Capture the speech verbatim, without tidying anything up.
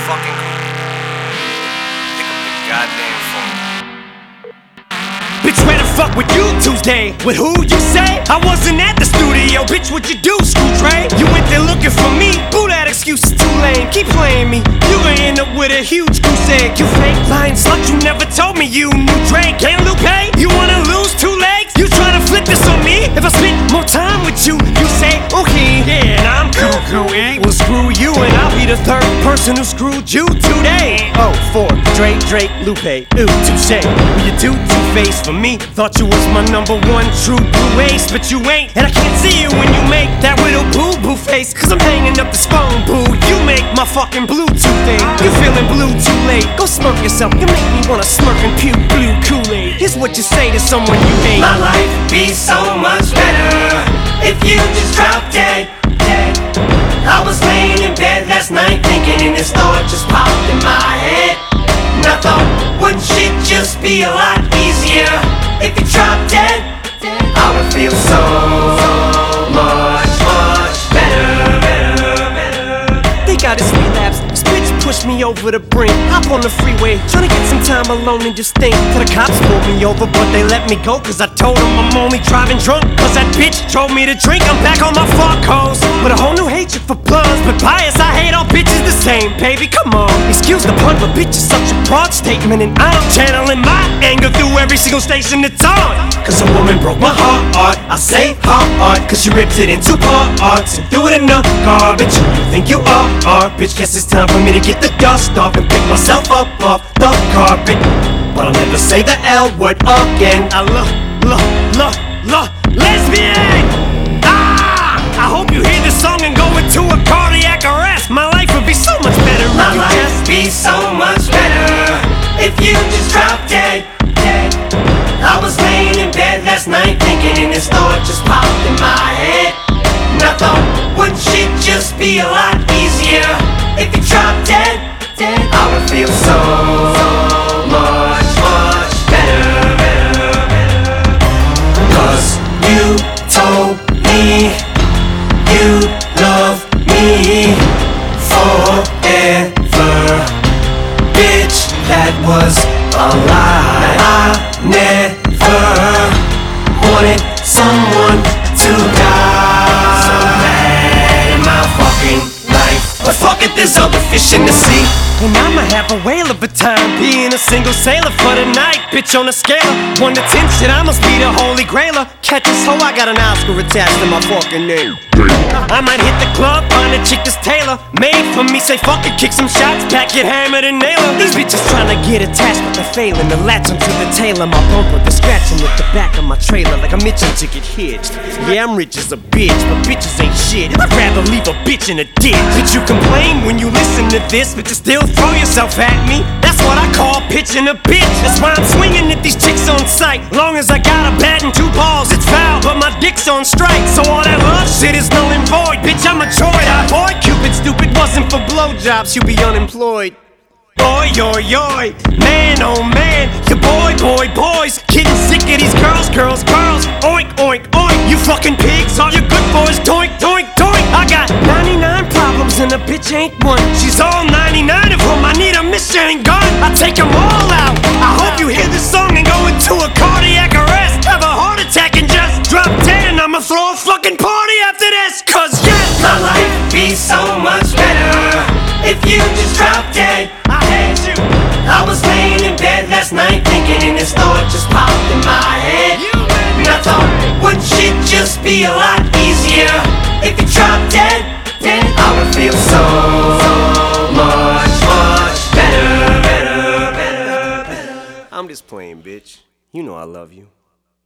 fucking cool. Pick up the goddamn phone. Bitch, where the fuck were you Tuesday? With who you say? I wasn't at the studio, bitch, what you do, Screw Trey? You went there looking for me, boo, that excuse is too lame. Keep playing me, you gon' end up with a huge goose egg. You fake lying slut, you never told me you knew Drake and Lupe. You wanna lose two legs? You tryna flip this on me? If I spend more time with you, you say, okay, yeah, and I'm cool, cool, eh? Well, screw you, and I'll be the third person who screwed you today. Oh, four, Drake, Drake, Lupe, ooh, touche. Well, you do two-face for me. Thought you was my number one true blue ace, but you ain't. And I can't see you when you make that little boo-boo face, cause I'm hanging up this phone, boo. You make my fucking Bluetooth thing. You feeling blue too late. Go smirk yourself, you make me wanna smirk and puke blue Kool-Aid. Here's what you say to someone you hate. My life would be so much better if you just dropped dead, dead. I was laying in bed last night thinking, and this thought just popped in my head. And I thought, wouldn't shit just be a lot easier if you dropped dead? I would feel so much, much better, better, better. They got his relapse. This bitch pushed me over the brink. Hop on the freeway, tryna get some time alone and just think. Till the cops pulled me over, but they let me go, cause I told them I'm only driving drunk. Cause that bitch told me to drink. I'm back on my fuck hoes with a whole new hatred for bloods. But bias, I hate all bitches the same, baby, come on. Excuse the pun, but bitch is such a broad statement, and I'm channeling my anger through every single station it's on. Cause a woman broke my heart, I say heart, cause she ripped it into parts and threw it in the garbage. Who you think you are, are, bitch? Guess it's time for me to get the dust off and pick myself up off the carpet. But I'll never say the L word again. I love, love, love, love, lesbian! Ah! I hope you hear this song and go into a cardiac arrest. My life would be so much better. My life would be so much better if you just dropped dead, dead. I was laying in bed last night thinking, and this thought just popped in my head. And I thought, wouldn't shit just be a lot easier if you dropped dead, dead? I would feel so much, much better, better, better. Cause you told me you love me forever. Bitch, that was a lie. I never wanted someone to die. So bad in my fucking life, but fuck it, there's other fish in the sea. And I'ma have a whale of a time being a single sailor for the night. Bitch, on a scale of one to ten, shit, I must be the holy grailer. Catch this hoe, I got an Oscar attached to my fucking name. I might hit the club, find a chick that's tailor made for me, say fuck it, kick some shots, pack it, hammer and nail her. These bitches tryna get attached, but they're failing to latch onto the tail of my bumper. They're scratching at the back of my trailer like I'm itching to get hitched. Yeah, I'm rich as a bitch, but bitches ain't shit. I'd rather leave a bitch in a ditch. Bitch, you complain when you listen to this, but you still throw yourself at me. That's what I call pitching a bitch. That's why I'm swinging at these chicks on sight. Long as I got a bat and two balls, it's foul, but my dick's on strike. So all that love shit is null and void. Bitch, I'm a droid. I boy, Cupid stupid wasn't for blowjobs, you'd be unemployed. Boy, yoy, yoy, man, oh man, your boy, boy, boys, getting sick of these girls, girls, girls. Oink, oink, oink, you fucking pigs, all your good boys, doink, doink, doink. I got ninety-nine problems and a bitch ain't one. She's all ninety-nine of them, I need a machine gun. I take them all out. I hope you hear this song and go into a cardiac arrest, have a heart attack and just drop dead. And I'ma throw a fucking party after this, cause yes, my life would be so much better if you just dropped dead. I hate you. I was laying in bed last night thinking, and this thought just popped in my head. And I thought, wouldn't shit just be a lot easier if you dropped dead, dead? I would feel so much, much better, better, better, better. I'm just playing, bitch. You know I love you.